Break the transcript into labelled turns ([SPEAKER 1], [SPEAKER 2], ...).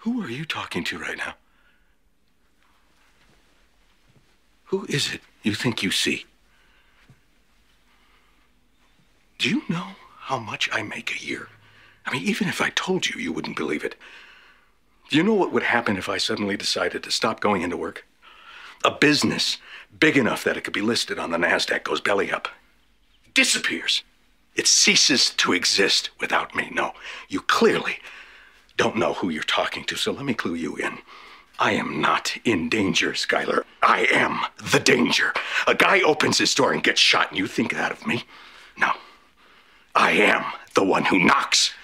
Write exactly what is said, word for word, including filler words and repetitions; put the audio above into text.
[SPEAKER 1] Who are you talking to right now? Who is it you think you see? Do you know how much I make a year? I mean, even if I told you, you wouldn't believe it. Do you know what would happen if I suddenly decided to stop going into work? A business big enough that it could be listed on the NASDAQ goes belly up. Disappears. It ceases to exist without me. No, you clearly don't know who you're talking to, so let me clue you in. I am not in danger, Skylar. I am the danger. A guy opens his door and gets shot, and you think that of me? No. I am the one who knocks.